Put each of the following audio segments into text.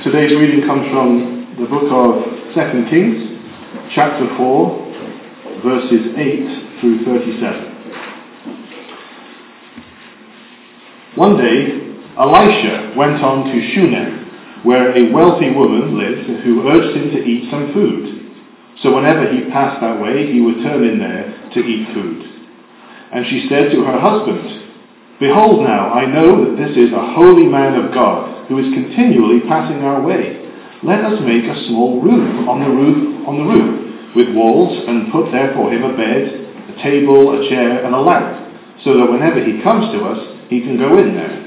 Today's reading comes from the book of 2 Kings, chapter 4, verses 8 through 37. One day, Elisha went on to Shunem, where a wealthy woman lived who urged him to eat some food. So whenever he passed that way, he would turn in there to eat food. And she said to her husband, "Behold now, I know that this is a holy man of God, who is continually passing our way. Let us make a small room on the roof, with walls, and put there for him a bed, a table, a chair, and a lamp, so that whenever he comes to us, he can go in there."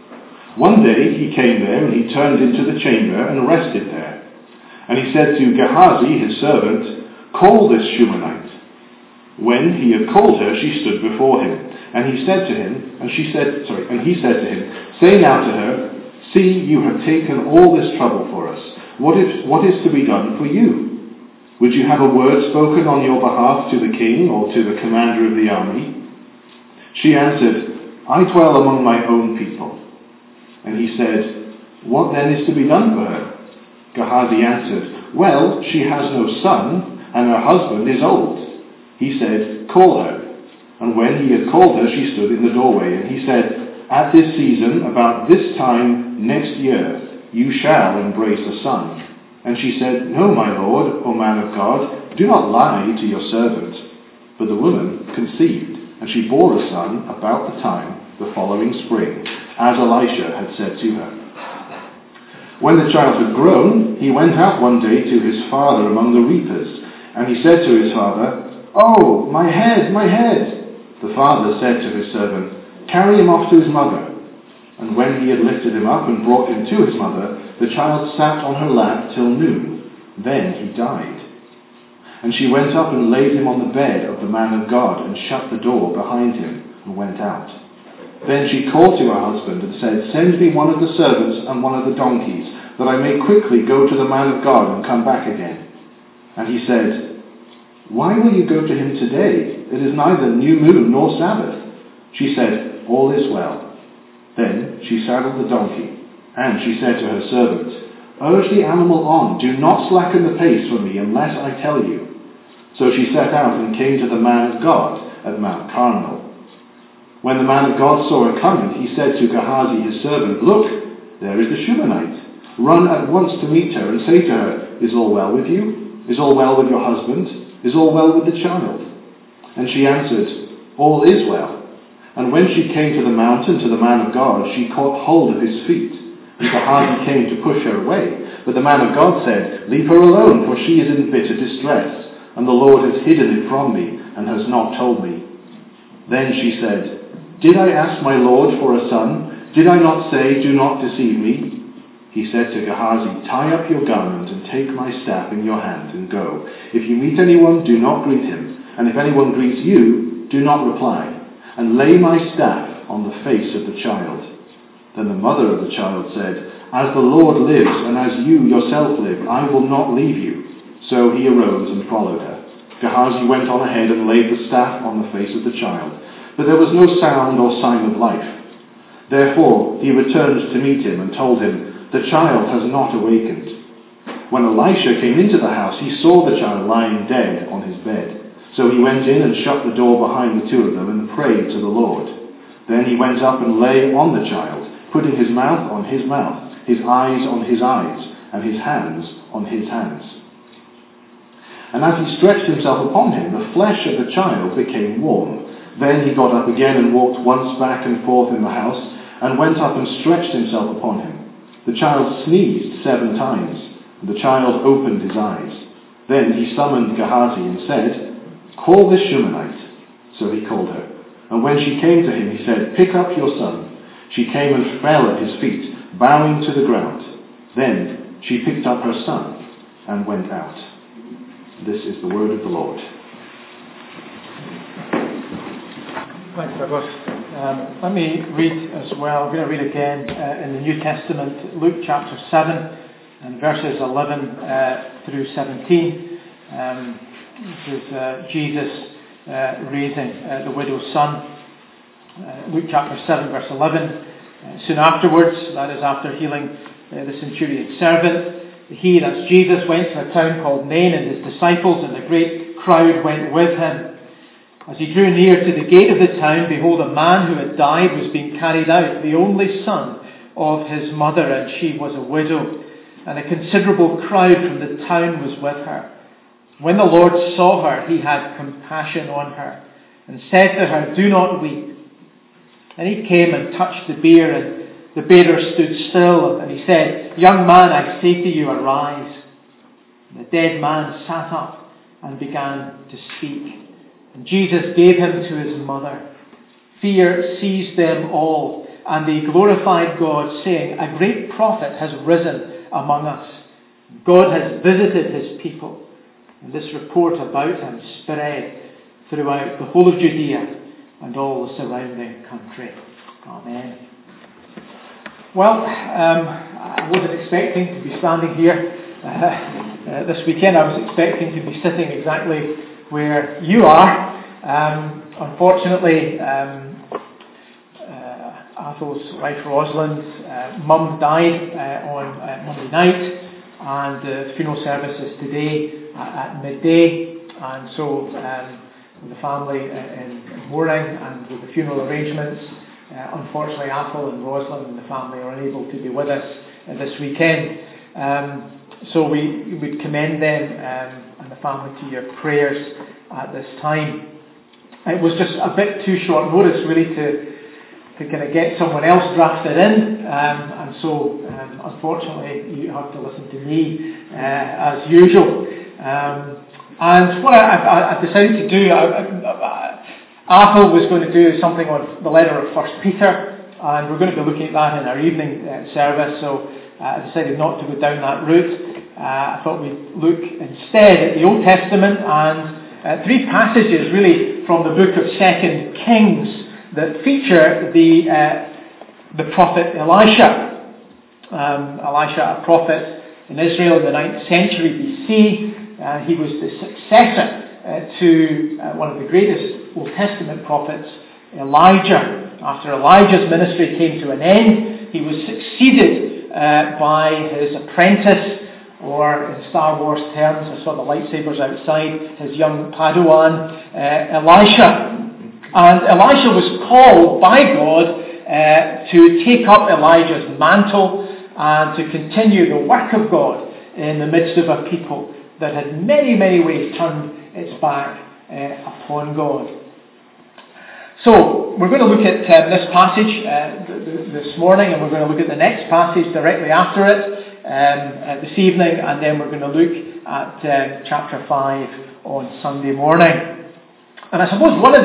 One day he came there, and he turned into the chamber and rested there. And he said to Gehazi, his servant, "Call this Shunammite." When he had called her, she stood before him. And he said to him, he said to him, "Say now to her, 'See, you have taken all this trouble for us. What is to be done for you? Would you have a word spoken on your behalf to the king or to the commander of the army?" She answered, "I dwell among my own people." And he said, "What then is to be done for her?" Gehazi answered, "Well, she has no son, and her husband is old." He said, "Call her." And when he had called her, she stood in the doorway. And he said, "At this season, about this time next year, you shall embrace a son." And she said, "No, my lord, O man of God, do not lie to your servant." But the woman conceived, and she bore a son about the time the following spring, as Elisha had said to her. When the child had grown, he went out one day to his father among the reapers. And he said to his father, "Oh, my head, my head!" The father said to his servant, "Carry him off to his mother." And when he had lifted him up and brought him to his mother, the child sat on her lap till noon. Then he died. And she went up and laid him on the bed of the man of God, and shut the door behind him, and went out. Then she called to her husband and said, "Send me one of the servants and one of the donkeys, that I may quickly go to the man of God and come back again." And he said, "Why will you go to him today? It is neither new moon nor Sabbath." She said, "All is well." Then she saddled the donkey, and she said to her servant, "Urge the animal on, do not slacken the pace for me unless I tell you." So she set out and came to the man of God at Mount Carmel. When the man of God saw her coming, he said to Gehazi his servant, "Look, there is the Shunammite. Run at once to meet her and say to her, 'Is all well with you? Is all well with your husband? Is all well with the child?' And she answered, 'All is well.' And when she came to the mountain to the man of God, she caught hold of his feet. And Gehazi came to push her away. But the man of God said, 'Leave her alone, for she is in bitter distress, and the Lord has hidden it from me, and has not told me.' Then she said, 'Did I ask my Lord for a son? Did I not say, do not deceive me?' He said to Gehazi, 'Tie up your garment, and take my staff in your hand, and go. If you meet anyone, do not greet him. And if anyone greets you, do not reply. And lay my staff on the face of the child.' Then the mother of the child said, 'As the Lord lives, and as you yourself live, I will not leave you.' So he arose and followed her. Gehazi went on ahead and laid the staff on the face of the child. But there was no sound or sign of life. Therefore he returned to meet him and told him, 'The child has not awakened.' When Elisha came into the house, he saw the child lying dead on his bed. So he went in and shut the door behind the two of them and prayed to the Lord. Then he went up and lay on the child, putting his mouth on his mouth, his eyes on his eyes, and his hands on his hands. And as he stretched himself upon him, the flesh of the child became warm. Then he got up again and walked once back and forth in the house, and went up and stretched himself upon him. The child sneezed 7 times, and the child opened his eyes. Then he summoned Gehazi and said, 'Call this Shunammite.' So he called her. And when she came to him, he said, 'Pick up your son.' She came and fell at his feet, bowing to the ground. Then she picked up her son and went out." This is the word of the Lord. Thanks, Douglas. Let me read as well. I'm going to read again in the New Testament, Luke chapter 7 and verses 11 through 17. This is Jesus raising the widow's son. Luke chapter 7 verse 11. Soon afterwards, that is after healing the centurion's servant. He, that's Jesus, went to a town called Nain, and his disciples and a great crowd went with him. As he drew near to the gate of the town, behold, a man who had died was being carried out, the only son of his mother, and she was a widow. And a considerable crowd from the town was with her. When the Lord saw her, he had compassion on her, and said to her, "Do not weep." And he came and touched the bier, and the bearer stood still, and he said, "Young man, I say to you, arise." And the dead man sat up and began to speak. And Jesus gave him to his mother. Fear seized them all, and they glorified God, saying, "A great prophet has risen among us. God has visited his people." And this report about him spread throughout the whole of Judea and all the surrounding country. Amen. Well, I wasn't expecting to be standing here this weekend. I was expecting to be sitting exactly where you are. Unfortunately, Athel's wife Rosalind's mum died on Monday night, and the funeral service is today at midday, and so with the family in mourning and with the funeral arrangements, unfortunately Athel and Rosalind and the family are unable to be with us this weekend. So we would commend them and the family to your prayers at this time. It was just a bit too short notice really to kind of get someone else drafted in, and so unfortunately you have to listen to me as usual. And what I decided to do, Athel was going to do something on the letter of 1 Peter, and we're going to be looking at that in our evening service, so I decided not to go down that route. I thought we'd look instead at the Old Testament and three passages really from the book of 2 Kings that feature the prophet Elisha. Elisha, a prophet in Israel in the 9th century BC. He was the successor to one of the greatest Old Testament prophets, Elijah. After Elijah's ministry came to an end, he was succeeded by his apprentice, or in Star Wars terms, I saw the lightsabers outside, his young Padawan, Elisha. And Elisha was called by God to take up Elijah's mantle and to continue the work of God in the midst of a people that had many, many ways turned its back upon God. So we're going to look at this passage this morning, and we're going to look at the next passage directly after it this evening, and then we're going to look at chapter 5 on Sunday morning. And I suppose one of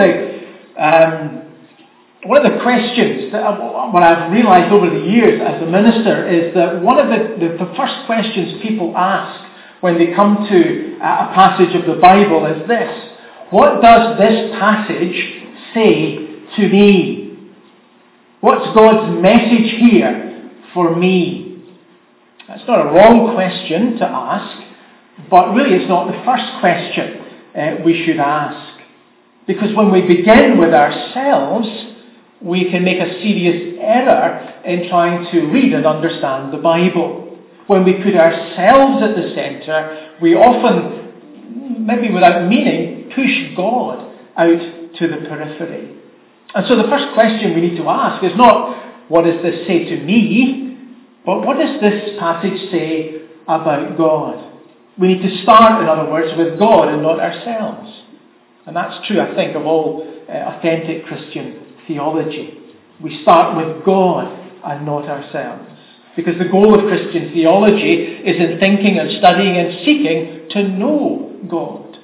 the questions that what I've realised over the years as a minister is that one of the first questions people ask when they come to a passage of the Bible is this: what does this passage say to me? What's God's message here for me? That's not a wrong question to ask, but really it's not the first question we should ask. Because when we begin with ourselves, we can make a serious error in trying to read and understand the Bible. When we put ourselves at the centre, we often, maybe without meaning, push God out to the periphery. And so the first question we need to ask is not, what does this say to me? But what does this passage say about God? We need to start, in other words, with God and not ourselves. And that's true, I think, of all authentic Christian theology. We start with God and not ourselves. Because the goal of Christian theology is in thinking and studying and seeking to know God.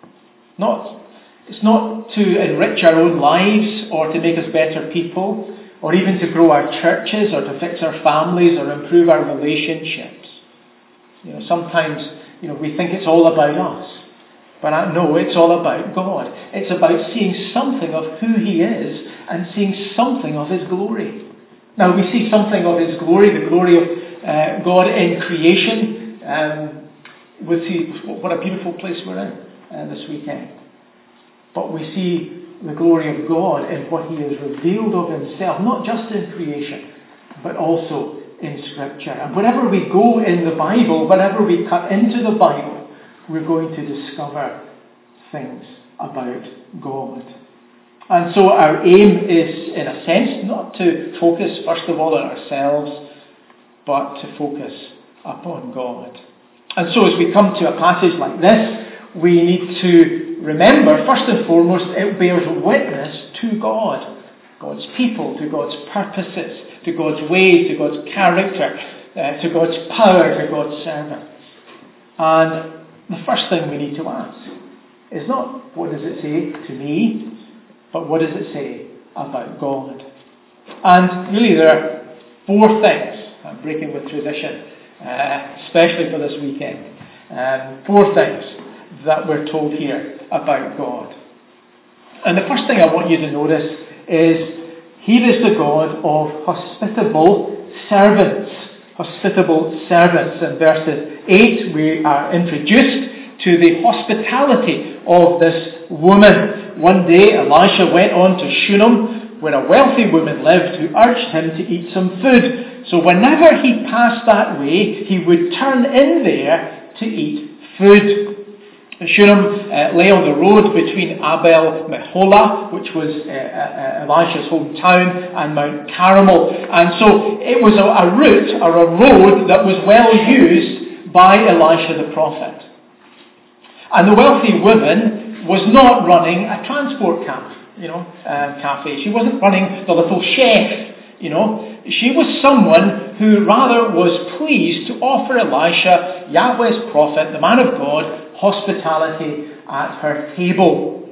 It's not to enrich our own lives or to make us better people, or even to grow our churches or to fix our families or improve our relationships. Sometimes we think it's all about us. But no, it's all about God. It's about seeing something of who He is and seeing something of His glory. Now, we see something of His glory, the glory of God in creation. We'll see what a beautiful place we're in this weekend. But we see the glory of God in what He has revealed of Himself, not just in creation, but also in Scripture. And wherever we go in the Bible, whenever we cut into the Bible, we're going to discover things about God. And so our aim is, in a sense, not to focus first of all on ourselves, but to focus upon God. And so as we come to a passage like this, we need to remember, first and foremost, it bears witness to God, God's people, to God's purposes, to God's ways, to God's character, to God's power, to God's servants. And the first thing we need to ask is not what does it say to me, but what does it say about God? And really there are four things. I'm breaking with tradition, especially for this weekend. Four things that we're told here about God. And the first thing I want you to notice is here is the God of hospitable servants. Hospitable servants. In verses 8 we are introduced to the hospitality of this woman. One day Elisha went on to Shunem, where a wealthy woman lived, who urged him to eat some food. So whenever he passed that way, he would turn in there to eat food. Shunem lay on the road between Abel Meholah, which was Elisha's hometown, and Mount Carmel. And so it was a route or a road that was well used by Elisha the prophet. And the wealthy woman was not running a transport cafe. She wasn't running the little chef. She was someone who rather was pleased to offer Elisha, Yahweh's prophet, the man of God, hospitality at her table.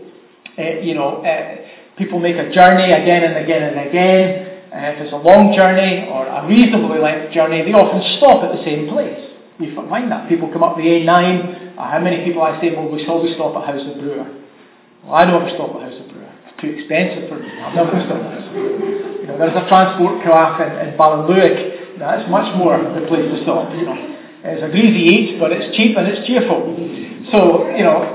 People make a journey again and again and again. If it's a long journey or a reasonably length journey, they often stop at the same place. You find that. People come up the A9. How many people I say, well, we always stop at House of Brewer. Well, I never stop at House of Brewer. It's too expensive for me. I've never stopped at House of Brewer. There's a transport craft in Ballinluick. That's much more the place to stop. It's a greasy eat, but it's cheap and it's cheerful. So,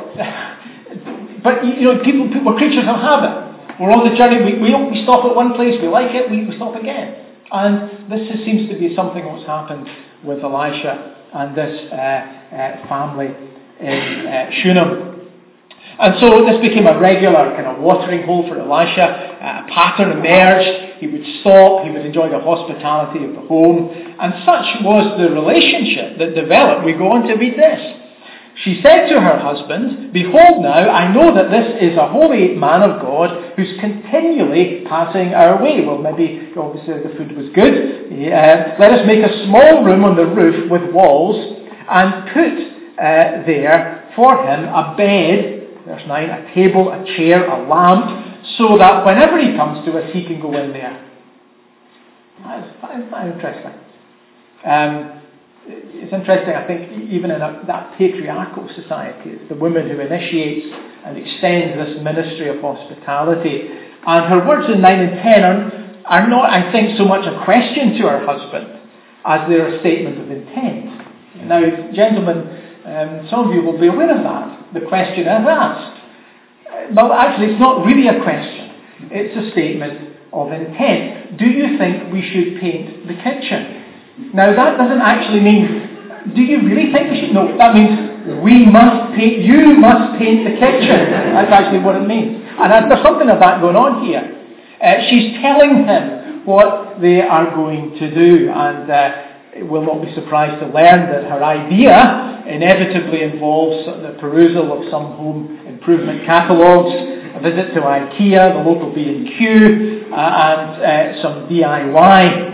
but people are creatures of habit. We're on the journey, we stop at one place, we like it, we stop again. And this seems to be something that's happened with Elisha and this family in Shunem. And so this became a regular kind of watering hole for Elisha. A pattern emerged. He would stop. He would enjoy the hospitality of the home. And such was the relationship that developed. We go on to read this. She said to her husband, "Behold now, I know that this is a holy man of God who's continually passing our way." Well, maybe, obviously, the food was good. Let us make a small room on the roof with walls and put there for him a bed, verse 9, a table, a chair, a lamp, so that whenever he comes to us, he can go in there. That's interesting. It's interesting, I think, even in that patriarchal society, it's the woman who initiates and extends this ministry of hospitality. And her words in 9 and 10 are not, I think, so much a question to her husband as they're a statement of intent. Now, gentlemen, some of you will be aware of that. The question is asked. But actually, it's not really a question. It's a statement of intent. Do you think we should paint the kitchen? Now, that doesn't actually mean, do you really think we should? No, that means we must paint, you must paint the kitchen. That's actually what it means. And there's something of that going on here. She's telling him what they are going to do. And we'll not be surprised to learn that her idea inevitably involves the perusal of some home improvement catalogues, a visit to IKEA, the local B&Q, and some DIY.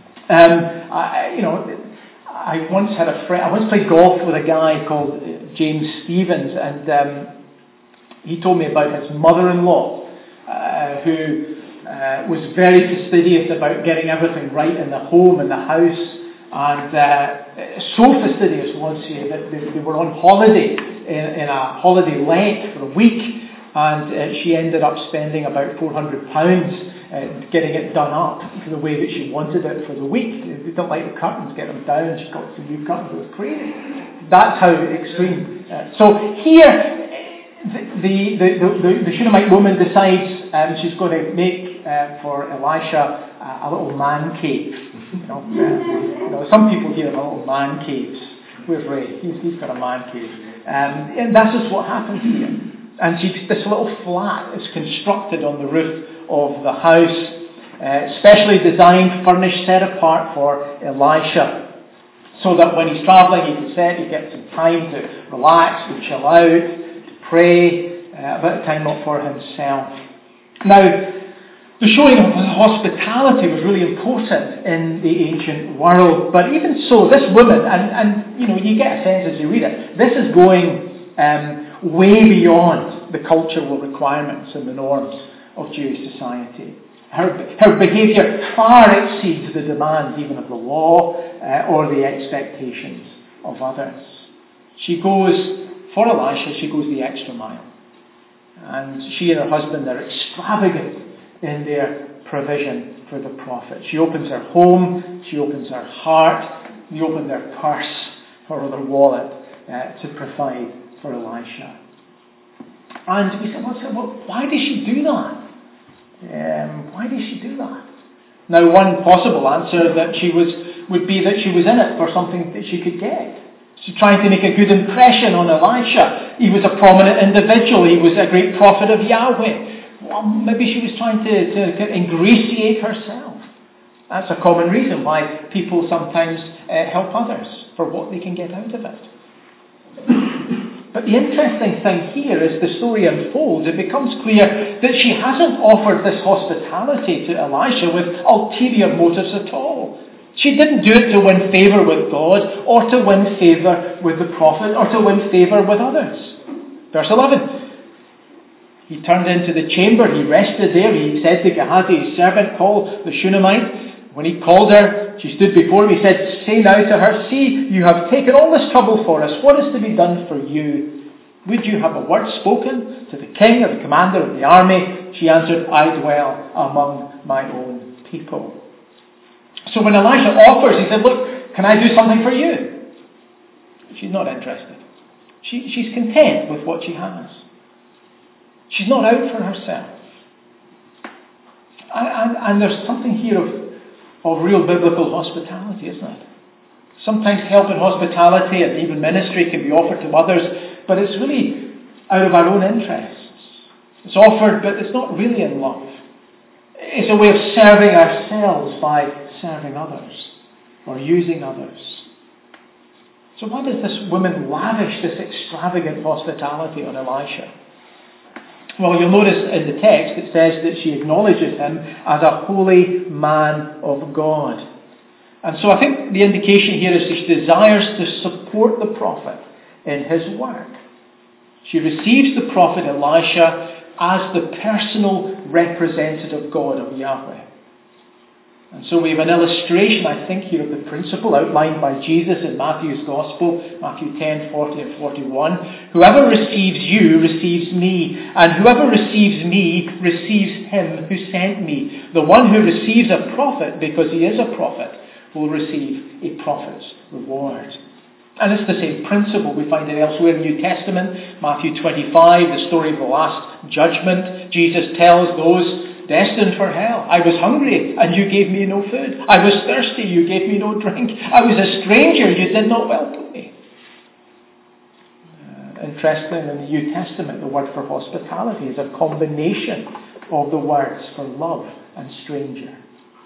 I once had a friend. I once played golf with a guy called James Stevens, and he told me about his mother-in-law, who was very fastidious about getting everything right in the home and the house, and so fastidious was she that they were on holiday in a holiday let for a week, and she ended up spending about £400 getting it done up the way that she wanted it for the week. They don't like the curtains, get them down. She got some new curtains. It was crazy. That's how extreme. So here, the Shunammite woman decides she's going to make for Elisha a little man cave. Some people here have little man caves. Where's Ray? He's got a man cave. And that's just what happens here. And this little flat is constructed on the roof of the house, specially designed, furnished, set apart for Elisha, so that when he's travelling, he gets some time to relax, to chill out, to pray, a bit of time not for himself. Now, the showing of hospitality was really important in the ancient world, but even so, this woman, and you get a sense as you read it, this is going way beyond the cultural requirements and the norms of Jewish society. Her behaviour far exceeds the demands even of the law or the expectations of others. She goes, for Elisha, she goes the extra mile. And she and her husband are extravagant in their provision for the prophet. She opens her home, she opens her heart, they open their purse or their wallet to provide for Elisha. And we said, why did she do that? Why did she do that? Now, one possible answer would be that she was in it for something that she could get. She's trying to make a good impression on Elisha. He was a prominent individual. He was a great prophet of Yahweh. Well, maybe she was trying to ingratiate herself. That's a common reason why people sometimes help others for what they can get out of it. But the interesting thing here, as the story unfolds, it becomes clear that she hasn't offered this hospitality to Elisha with ulterior motives at all. She didn't do it to win favour with God, or to win favour with the prophet, or to win favour with others. Verse 11. He turned into the chamber, he rested there, he said to Gehazi, his servant, call the Shunammite. When he called her, she stood before him. He said, say now to her, see, you have taken all this trouble for us. What is to be done for you? Would you have a word spoken to the king or the commander of the army? She answered, I dwell among my own people. So when Elisha offers, he said, look, can I do something for you? She's not interested. She's content with what she has. She's not out for herself. And there's something here of real biblical hospitality, isn't it? Sometimes help and hospitality and even ministry can be offered to others, but it's really out of our own interests. It's offered, but it's not really in love. It's a way of serving ourselves by serving others or using others. So why does this woman lavish this extravagant hospitality on Elisha? Well, you'll notice in the text it says that she acknowledges him as a holy man of God. And so I think the indication here is she desires to support the prophet in his work. She receives the prophet Elisha as the personal representative God of Yahweh. And so we have an illustration, I think, here of the principle outlined by Jesus in Matthew's Gospel, Matthew 10, 40 and 41. Whoever receives you receives me, and whoever receives me receives him who sent me. The one who receives a prophet, because he is a prophet, will receive a prophet's reward. And it's the same principle. We find it elsewhere in the New Testament. Matthew 25, the story of the last judgment. Jesus tells those destined for hell, I was hungry and you gave me no food. I was thirsty, you gave me no drink. I was a stranger, you did not welcome me. Interesting, in the New Testament, the word for hospitality is a combination of the words for love and stranger.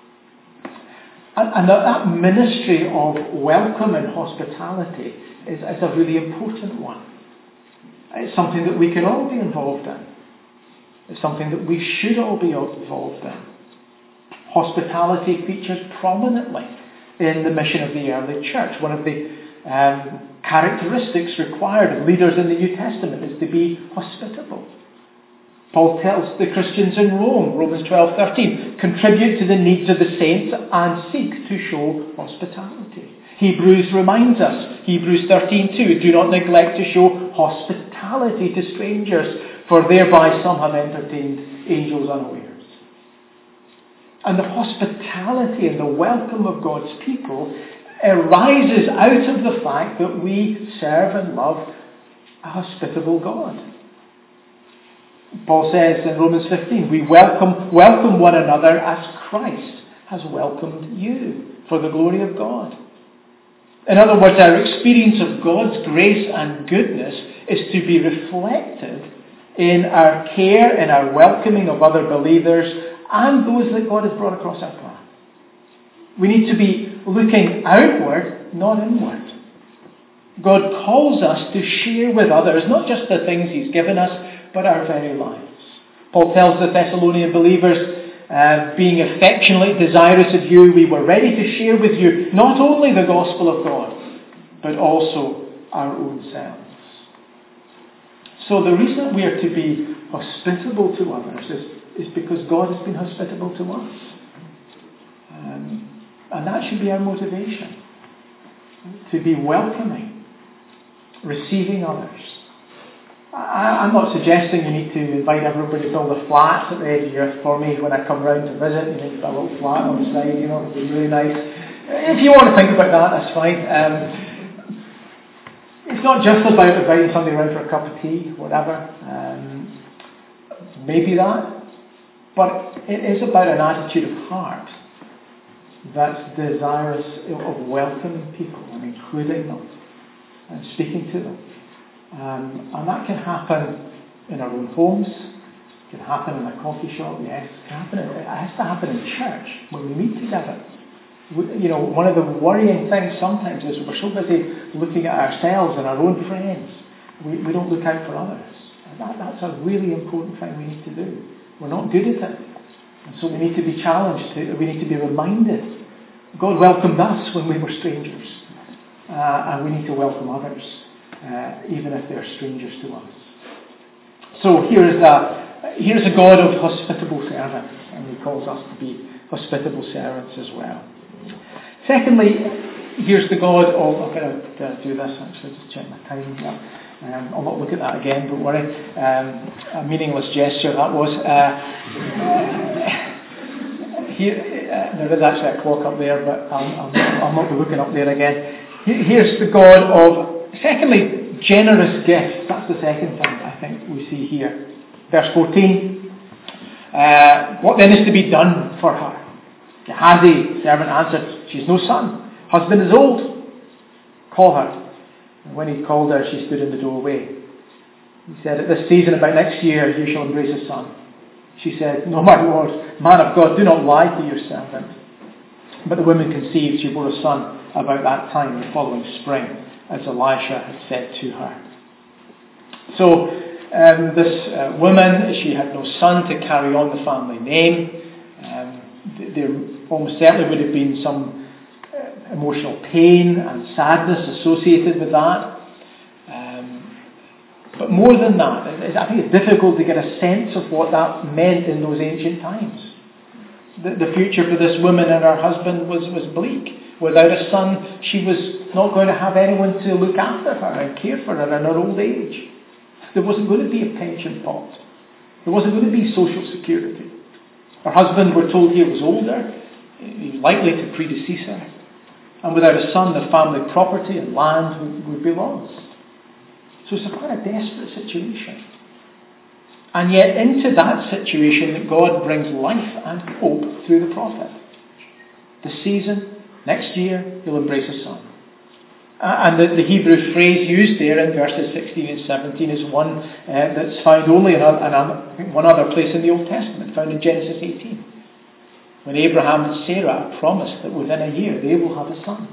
And that ministry of welcome and hospitality is a really important one. It's something that we can all be involved in. It's something that we should all be involved in. Hospitality features prominently in the mission of the early church. One of the characteristics required of leaders in the New Testament is to be hospitable. Paul tells the Christians in Rome, Romans 12:13, contribute to the needs of the saints and seek to show hospitality. Hebrews reminds us, Hebrews 13:2, do not neglect to show hospitality to strangers, for thereby some have entertained angels unawares. And the hospitality and the welcome of God's people arises out of the fact that we serve and love a hospitable God. Paul says in Romans 15, we welcome one another as Christ has welcomed you for the glory of God. In other words, our experience of God's grace and goodness is to be reflected in our care and our welcoming of other believers and those that God has brought across our path. We need to be looking outward, not inward. God calls us to share with others not just the things He's given us, but our very lives. Paul tells the Thessalonian believers, being affectionately desirous of you, we were ready to share with you not only the gospel of God, but also our own selves. So the reason we are to be hospitable to others is because God has been hospitable to us. And that should be our motivation. To be welcoming, receiving others. I'm not suggesting you need to invite everybody to build a flat at the edge of your earth for me when I come round to visit. You need to build a little flat on the side, it'd be really nice. If you want to think about that, that's fine. It's not just about inviting somebody around for a cup of tea, whatever. Maybe that. But it is about an attitude of heart that's desirous of welcoming people and including them and speaking to them. And that can happen in our own homes, it can happen in a coffee shop, yes, it has to happen in church when we meet together. One of the worrying things sometimes is we're so busy looking at ourselves and our own friends, we don't look out for others. And that's a really important thing we need to do. We're not good at it. And so we need to be challenged, we need to be reminded. God welcomed us when we were strangers. And we need to welcome others, even if they're strangers to us. So here's a God of hospitable servants, and He calls us to be hospitable servants as well. Secondly, here's the God of... I'm going to do this actually, just check my time. Yeah. I'll not look at that again, don't worry. A meaningless gesture that was. There is actually a clock up there, but I'll not be looking up there again. Here's the God of... Secondly, generous gifts. That's the second thing I think we see here. Verse 14. What then is to be done for her? Gehazi, servant, answered, she has no son. Husband is old. Call her. And when he called her, she stood in the doorway. He said, at this season, about next year, you shall embrace a son. She said, no, my Lord, man of God, do not lie to your servant. But the woman conceived, she bore a son about that time, the following spring, as Elisha had said to her. So this woman, she had no son to carry on the family name. There almost certainly would have been some emotional pain and sadness associated with that. But more than that, I think it's difficult to get a sense of what that meant in those ancient times. The future for this woman and her husband was bleak. Without a son, she was not going to have anyone to look after her and care for her in her old age. There wasn't going to be a pension pot. There wasn't going to be social security. Her husband, we're told here, was older. He was likely to predecease her. And without a son, the family property and land would be lost. So it's quite a desperate situation. And yet into that situation that God brings life and hope through the prophet. The season, next year, he'll embrace a son. And the Hebrew phrase used there in verses 16 and 17 is one that's found only in one other place in the Old Testament, found in Genesis 18. When Abraham and Sarah promised that within a year they will have a son.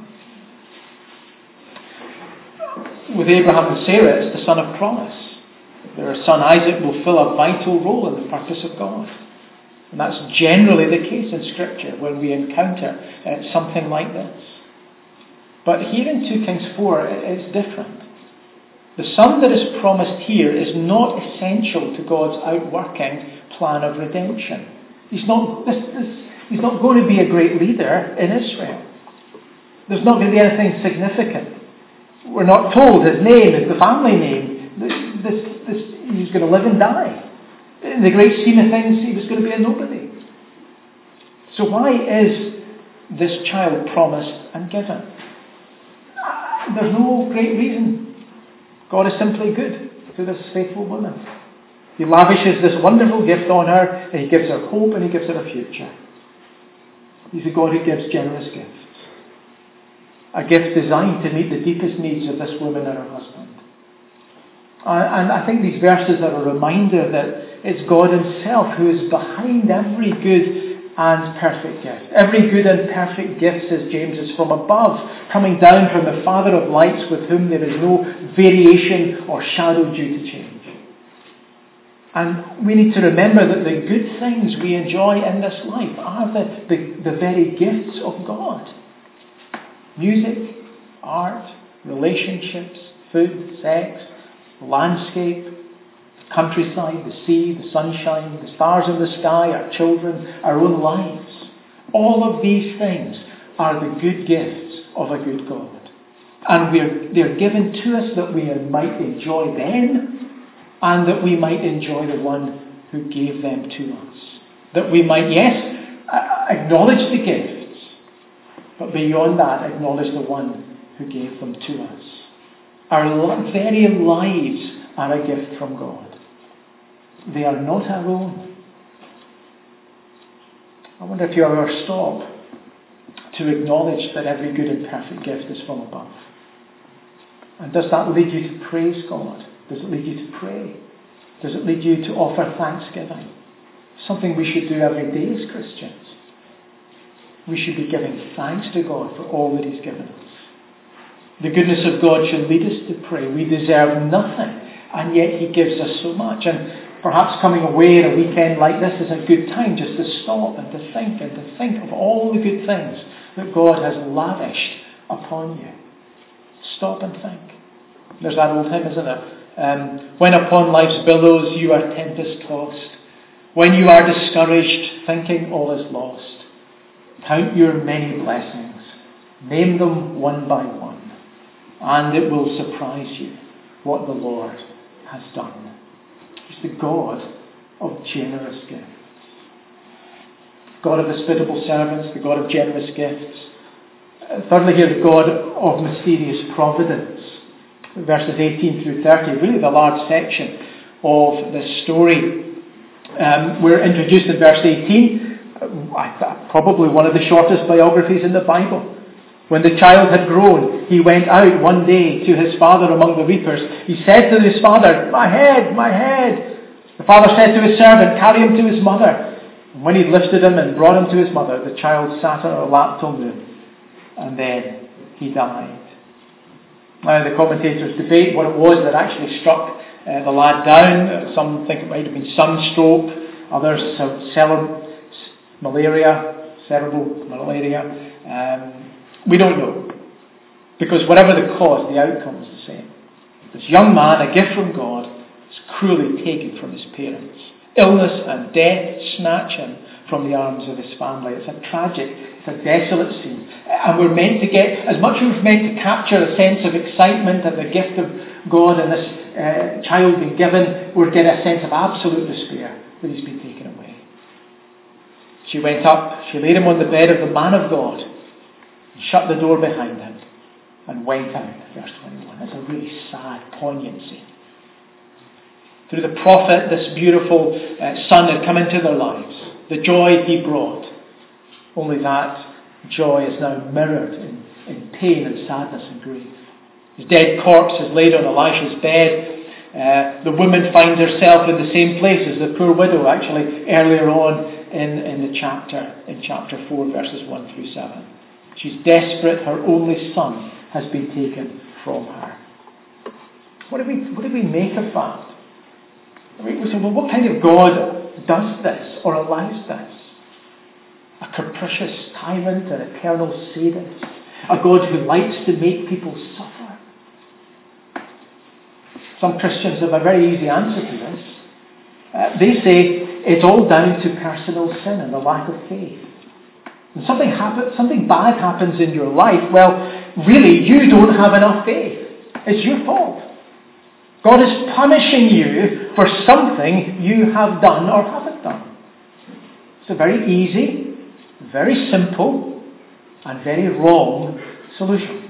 With Abraham and Sarah, it's the son of promise. Their son Isaac will fill a vital role in the purpose of God. And that's generally the case in Scripture when we encounter something like this. But here in 2 Kings 4, it's different. The son that is promised here is not essential to God's outworking plan of redemption. He's not going to be a great leader in Israel. There's not going to be anything significant. We're not told his name is the family name. He's going to live and die. In the great scheme of things, he was going to be a nobody. So why is this child promised and given? There's no great reason. God is simply good to this faithful woman. He lavishes this wonderful gift on her, and he gives her hope, and he gives her a future. He's a God who gives generous gifts. A gift designed to meet the deepest needs of this woman and her husband. And I think these verses are a reminder that it's God himself who is behind every good and perfect gift. Every good and perfect gift, says James, is from above, coming down from the Father of lights, with whom there is no variation or shadow due to change. And we need to remember that the good things we enjoy in this life are the very gifts of God. Music, art, relationships, food, sex, landscape, countryside, the sea, the sunshine, the stars in the sky, our children, our own lives. All of these things are the good gifts of a good God. And they're given to us that we might enjoy them, and that we might enjoy the one who gave them to us. That we might, yes, acknowledge the gifts, but beyond that, acknowledge the one who gave them to us. Our very lives are a gift from God. They are not our own. I wonder if you ever stop to acknowledge that every good and perfect gift is from above. And does that lead you to praise God? Does it lead you to pray? Does it lead you to offer thanksgiving? Something we should do every day as Christians. We should be giving thanks to God for all that he's given us. The goodness of God should lead us to pray. We deserve nothing, and yet he gives us so much. And perhaps coming away at a weekend like this is a good time just to stop and to think of all the good things that God has lavished upon you. Stop and think. There's that old hymn, isn't it? When upon life's billows you are tempest-tossed, when you are discouraged, thinking all is lost, count your many blessings, name them one by one, and it will surprise you what the Lord has done. He's the God of generous gifts. God of hospitable servants, the God of generous gifts. Thirdly here, the God of mysterious providence. Verses 18 through 30, really the large section of this story. We're introduced in verse 18, probably one of the shortest biographies in the Bible. When the child had grown, he went out one day to his father among the reapers. He said to his father, "My head, my head." The father said to his servant, "Carry him to his mother." And when he lifted him and brought him to his mother, the child sat on her lap till noon, and then he died. Now the commentators debate what it was that actually struck the lad down. Some think it might have been sunstroke, others cerebral malaria. We don't know. Because whatever the cause, the outcome is the same. This young man, a gift from God, is cruelly taken from his parents. Illness and death snatch him from the arms of his family. It's a tragic, it's a desolate scene. And we're meant to get, as much as we're meant to capture a sense of excitement at the gift of God and this child being given, we're getting a sense of absolute despair that he's been taken away. She went up, she laid him on the bed of the man of God, and shut the door behind him, and went out. Verse 21. That's a really sad, poignant scene. Through the prophet, this beautiful son had come into their lives. The joy he brought. Only that joy is now mirrored in pain and sadness and grief. His dead corpse is laid on Elisha's bed. The woman finds herself in the same place as the poor widow, actually, earlier on in the chapter, in chapter 4, verses 1 through 7. She's desperate. Her only son has been taken from her. What do we make of that? We say, well, what kind of God does this or allows this? A capricious tyrant, an eternal sadist, a God who likes to make people suffer. Some Christians have a very easy answer to this. They say it's all down to personal sin and the lack of faith. When something bad happens in your life, well, really, you don't have enough faith. It's your fault. God is punishing you for something you have done or haven't done. It's a very easy, very simple, and very wrong solution.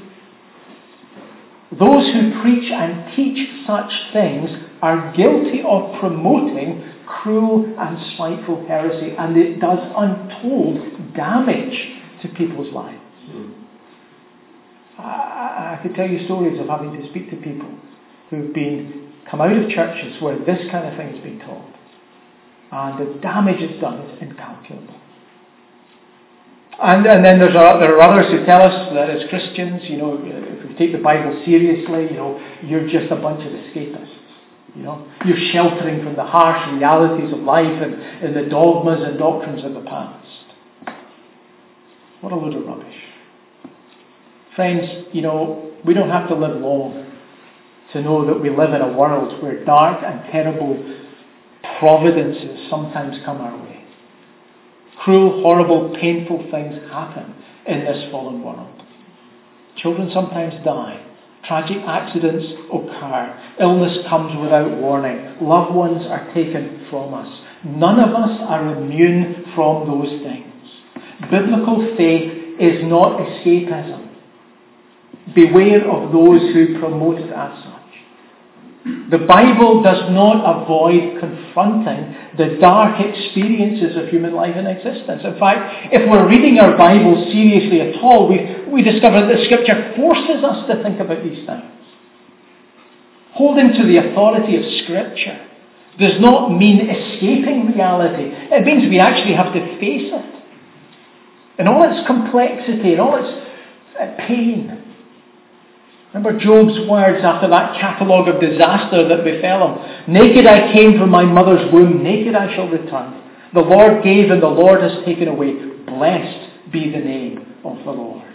Those who preach and teach such things are guilty of promoting cruel and spiteful heresy, and it does untold damage to people's lives. I could tell you stories of having to speak to people who've come out of churches where this kind of thing has been taught. And the damage it's done is incalculable. And then there are others who tell us that as Christians, if we take the Bible seriously, you're just a bunch of escapists. You're sheltering from the harsh realities of life and the dogmas and doctrines of the past. What a load of rubbish. Friends, we don't have to live long to know that we live in a world where dark and terrible providences sometimes come our way. Cruel, horrible, painful things happen in this fallen world. Children sometimes die. Tragic accidents occur. Illness comes without warning. Loved ones are taken from us. None of us are immune from those things. Biblical faith is not escapism. Beware of those who promote it as such. The Bible does not avoid confronting the dark experiences of human life and existence. In fact, if we're reading our Bible seriously at all, we discover that Scripture forces us to think about these things. Holding to the authority of Scripture does not mean escaping reality. It means we actually have to face it. In all its complexity, in all its pain. Remember Job's words after that catalogue of disaster that befell him. Naked I came from my mother's womb, naked I shall return. The Lord gave and the Lord has taken away. Blessed be the name of the Lord.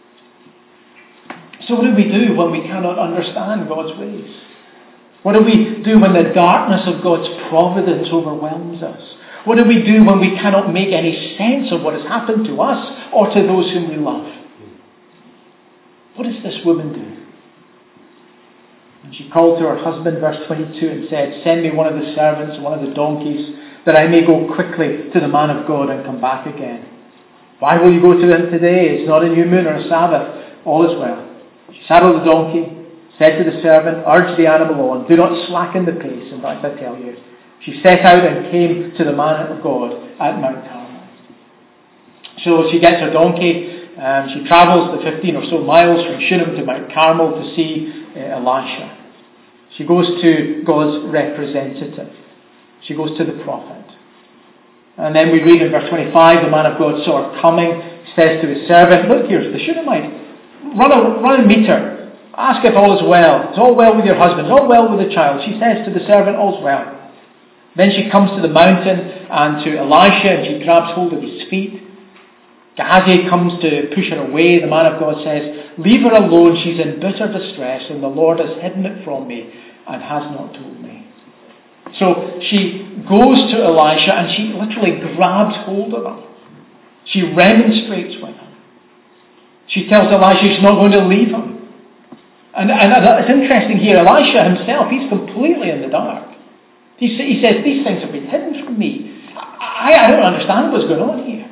So what do we do when we cannot understand God's ways? What do we do when the darkness of God's providence overwhelms us? What do we do when we cannot make any sense of what has happened to us or to those whom we love? What does this woman do? And she called to her husband, verse 22, and said, Send me one of the servants, one of the donkeys, that I may go quickly to the man of God and come back again. Why will you go to him today? It's not a new moon or a Sabbath. All is well. She saddled the donkey, said to the servant, Urge the animal on. Do not slacken the pace. In fact, I tell you. She set out and came to the man of God at Mount Carmel. So she gets her donkey. She travels the 15 or so miles from Shunem to Mount Carmel to see Elisha. She goes to God's representative. She goes to the prophet. And then we read in verse 25, the man of God saw her coming, says to his servant, Look, here's the Shunammite. Run and meet her. Ask if all is well. It's all well with your husband. It's all well with the child. She says to the servant, All's well. Then she comes to the mountain and to Elisha, and she grabs hold of his feet. Gehazi comes to push her away. The man of God says, Leave her alone. She's in bitter distress, and the Lord has hidden it from me and has not told me. So she goes to Elisha and she literally grabs hold of him. She remonstrates with him. She tells Elisha she's not going to leave him. And it's interesting here, Elisha himself, he's completely in the dark. He says, these things have been hidden from me. I don't understand what's going on here.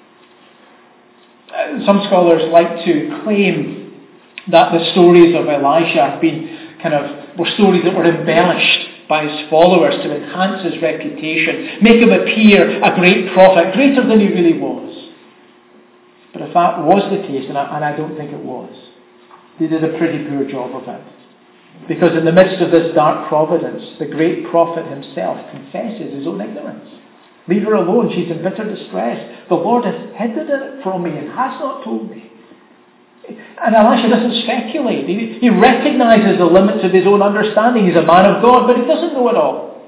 Some scholars like to claim that the stories of Elisha have been were stories that were embellished by his followers to enhance his reputation, make him appear a great prophet, greater than he really was. But if that was the case, and I don't think it was, they did a pretty poor job of it. Because in the midst of this dark providence, the great prophet himself confesses his own ignorance. Leave her alone, she's in bitter distress. The Lord has hidden it from me and has not told me. And Elisha doesn't speculate. He recognizes the limits of his own understanding. He's a man of God, but he doesn't know it all.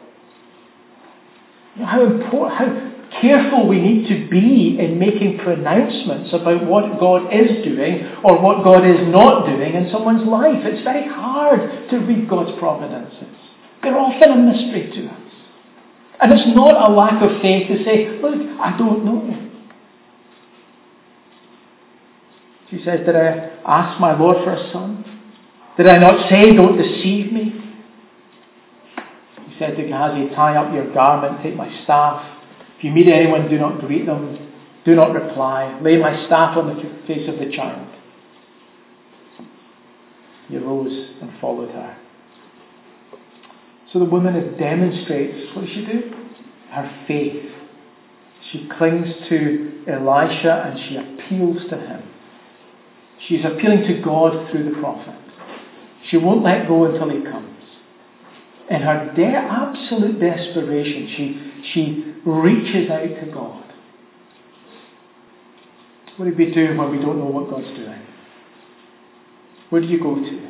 How careful we need to be in making pronouncements about what God is doing or what God is not doing in someone's life. It's very hard to read God's providences. They're often a mystery to us. And it's not a lack of faith to say, look, I don't know. She says, did I ask my Lord for a son? Did I not say, don't deceive me? He said to Gehazi, tie up your garment, take my staff. If you meet anyone, do not greet them. Do not reply. Lay my staff on the face of the child. He arose and followed her. So the woman demonstrates, what does she do? Her faith. She clings to Elisha and she appeals to him. She's appealing to God through the prophet. She won't let go until he comes. In her absolute desperation, she reaches out to God. What do we do when we don't know what God's doing? Where do you go to?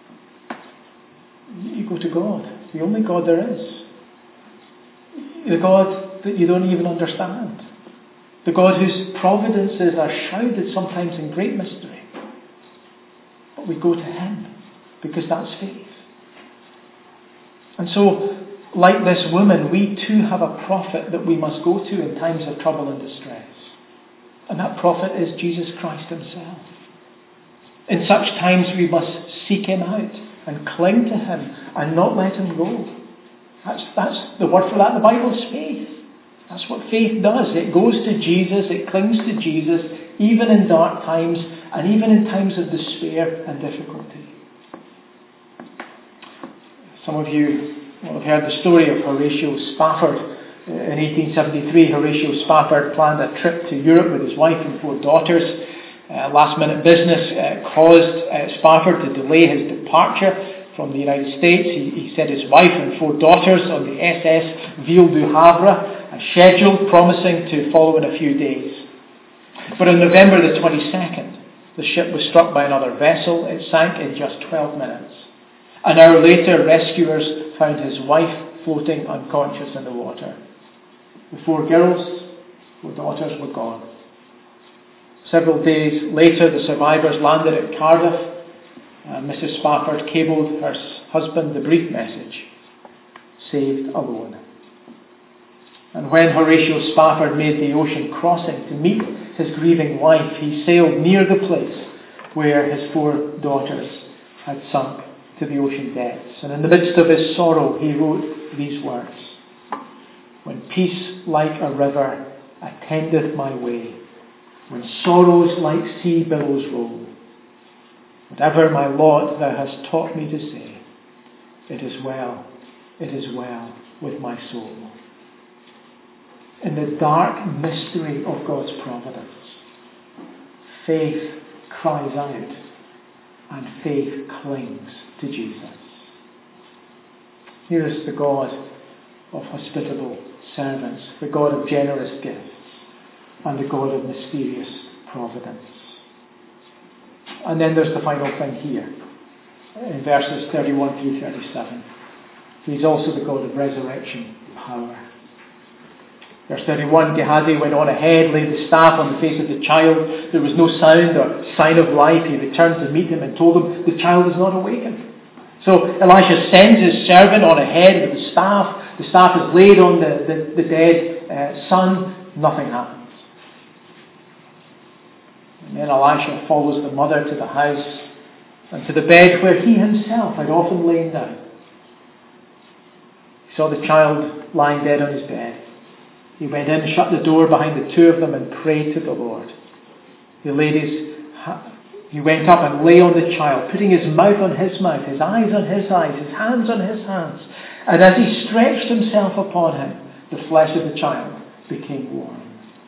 You go to God, the only God there is. The God that you don't even understand. The God whose providences are shrouded sometimes in great mystery. But we go to him because that's faith. And so, like this woman, we too have a prophet that we must go to in times of trouble and distress. And that prophet is Jesus Christ himself. In such times we must seek him out and cling to him and not let him go. That's the word for that in the Bible is faith. That's what faith does. It goes to Jesus, it clings to Jesus, even in dark times and even in times of despair and difficulty. Some of you will have heard the story of Horatio Spafford. In 1873, Horatio Spafford planned a trip to Europe with his wife and 4 daughters. Last-minute business caused Spafford to delay his departure from the United States. He set his wife and 4 daughters on the SS Ville du Havre, a schedule promising to follow in a few days. But on November the 22nd, the ship was struck by another vessel. It sank in just 12 minutes. An hour later, rescuers found his wife floating unconscious in the water. The 4 girls, 4 daughters were gone. Several days later, the survivors landed at Cardiff. Mrs. Spafford cabled her husband the brief message, saved alone. And when Horatio Spafford made the ocean crossing to meet his grieving wife, he sailed near the place where his 4 daughters had sunk to the ocean depths. And in the midst of his sorrow, he wrote these words: "When peace like a river attendeth my way, when sorrows like sea billows roll, whatever my lot thou hast taught me to say, it is well with my soul." In the dark mystery of God's providence, faith cries out and faith clings to Jesus. Here is the God of hospitable servants, the God of generous gifts, and the God of mysterious providence. And then there's the final thing here, in verses 31 through 37. He's also the God of resurrection power. Verse 31, Gehazi went on ahead, laid the staff on the face of the child. There was no sound or sign of life. He returned to meet him and told him the child is not awakened. So Elisha sends his servant on ahead with the staff. The staff is laid on the dead son. Nothing happens. And then Elisha follows the mother to the house and to the bed where he himself had often lain down. He saw the child lying dead on his bed. He went in, shut the door behind the 2 of them and prayed to the Lord. He went up and lay on the child, putting his mouth on his mouth, his eyes on his eyes, his hands on his hands. And as he stretched himself upon him, the flesh of the child became warm.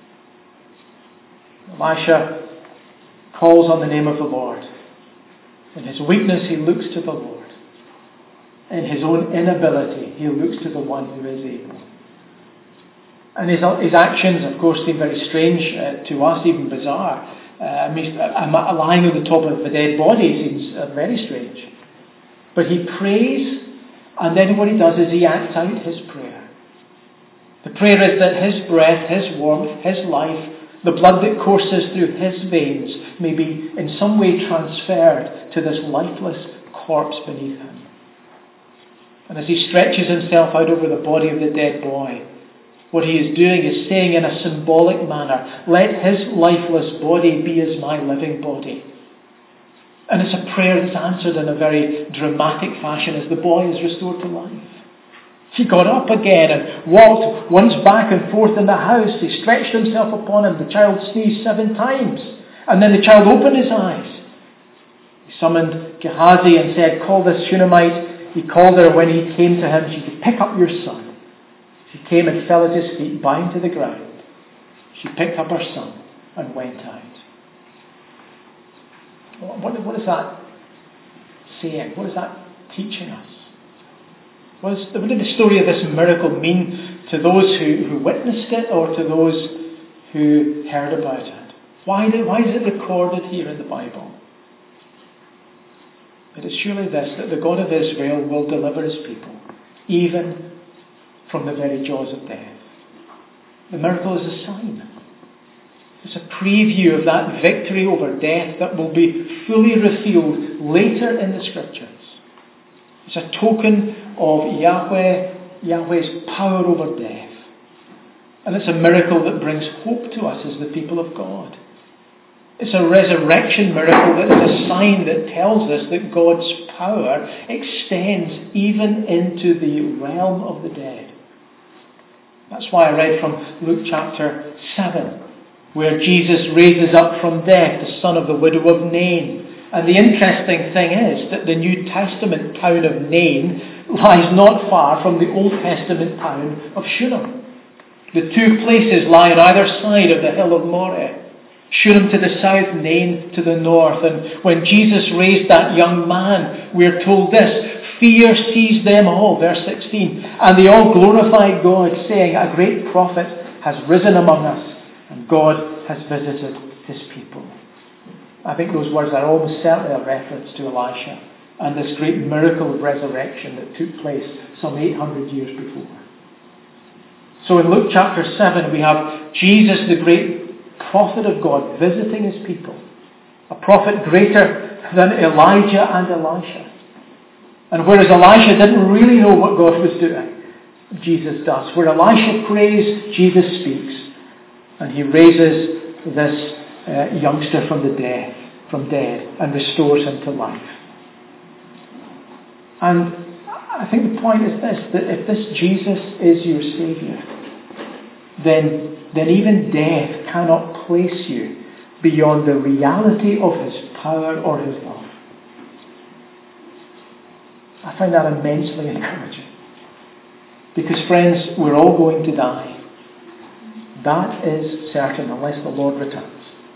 Elisha calls on the name of the Lord. In his weakness, he looks to the Lord. In his own inability, he looks to the one who is able. And his actions, of course, seem very strange to us, even bizarre. Lying on the top of a dead body seems very strange. But he prays, and then what he does is he acts out his prayer. The prayer is that his breath, his warmth, his life, the blood that courses through his veins may be in some way transferred to this lifeless corpse beneath him. And as he stretches himself out over the body of the dead boy, what he is doing is saying in a symbolic manner, let his lifeless body be as my living body. And it's a prayer that's answered in a very dramatic fashion as the boy is restored to life. He got up again and walked once back and forth in the house. He stretched himself upon him. The child sneezed 7 times. And then the child opened his eyes. He summoned Gehazi and said, call this Shunammite. He called her. When he came to him, she said, pick up your son. She came and fell at his feet, bowing to the ground. She picked up her son and went out. What is that saying? What is that teaching us? What did the story of this miracle mean to those who witnessed it or to those who heard about it? Why is it recorded here in the Bible? It is surely this, that the God of Israel will deliver his people, even from the very jaws of death. The miracle is a sign. It's a preview of that victory over death that will be fully revealed later in the Scriptures. It's a token of Yahweh's power over death. And it's a miracle that brings hope to us as the people of God. It's a resurrection miracle that is a sign that tells us that God's power extends even into the realm of the dead. That's why I read from Luke chapter 7, where Jesus raises up from death the son of the widow of Nain. And the interesting thing is that the New Testament town of Nain lies not far from the Old Testament town of Shunem. The two places lie on either side of the hill of Moreh. Shunem to the south, Nain to the north. And when Jesus raised that young man, we're told this: fear seized them all, verse 16. And they all glorified God, saying, a great prophet has risen among us, and God has visited his people. I think those words are almost certainly a reference to Elisha and this great miracle of resurrection that took place some 800 years before. So in Luke chapter 7 we have Jesus, the great prophet of God, visiting his people. A prophet greater than Elijah and Elisha. And whereas Elisha didn't really know what God was doing, Jesus does. Where Elisha prays, Jesus speaks. And he raises this youngster from dead and restores him to life. And I think the point is this, that if this Jesus is your Saviour, then even death cannot place you beyond the reality of his power or his love. I find that immensely encouraging. Because friends, we're all going to die. That is certain unless the Lord returns.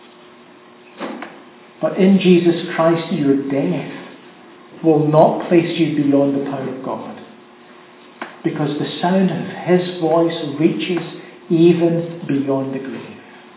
But in Jesus Christ, your death will not place you beyond the power of God. Because the sound of his voice reaches even beyond the grave.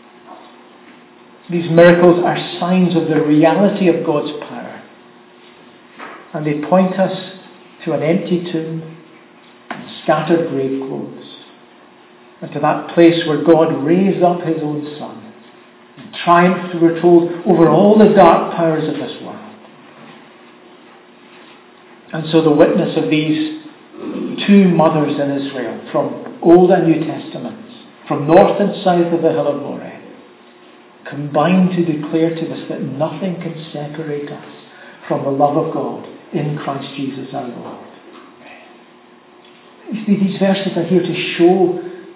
These miracles are signs of the reality of God's power. And they point us to an empty tomb and scattered grave clothes. And to that place where God raised up his own Son and triumphed, we're told, over all the dark powers of this world. And so the witness of these two mothers in Israel, from Old and New Testaments, from north and south of the hill of Moreh, combine to declare to us that nothing can separate us from the love of God in Christ Jesus our Lord. You see, these verses are here to show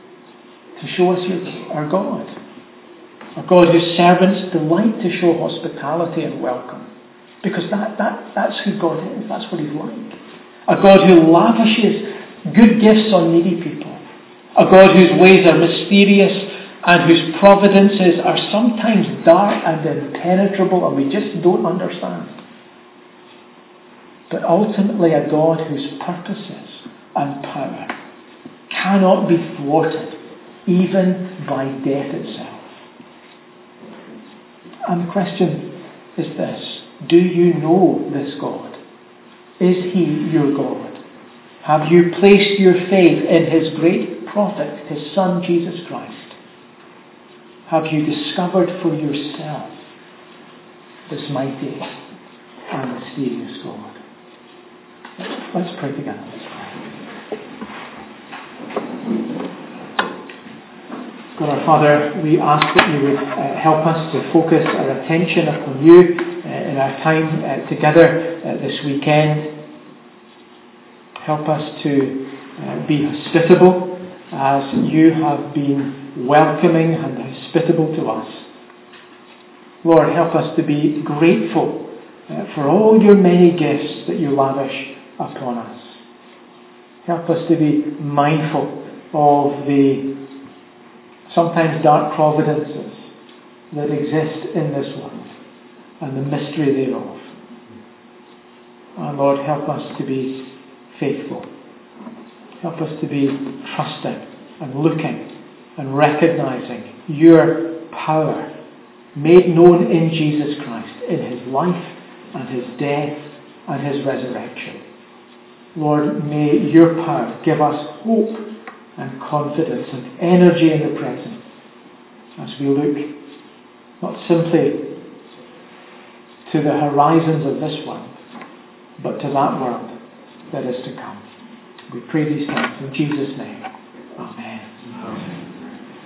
us our God. A God whose servants delight to show hospitality and welcome. Because that's who God is. That's what he's like. A God who lavishes good gifts on needy people. A God whose ways are mysterious and whose providences are sometimes dark and impenetrable and we just don't understand. But ultimately a God whose purposes and power cannot be thwarted even by death itself. And the question is this: do you know this God? Is he your God? Have you placed your faith in his great prophet, his Son Jesus Christ? Have you discovered for yourself this mighty and mysterious God? Let's pray together. God our Father, we ask that you would help us to focus our attention upon you in our time together this weekend. Help us to be hospitable as you have been welcoming and hospitable to us. Lord, help us to be grateful for all your many gifts that you lavish upon us. Help us to be mindful of the sometimes dark providences that exist in this world and the mystery thereof. And Lord, help us to be faithful. Help us to be trusting and looking and recognizing your power made known in Jesus Christ, in his life and his death and his resurrection. Lord, may your power give us hope and confidence and energy in the present as we look not simply to the horizons of this world, but to that world that is to come. We pray these things in Jesus' name.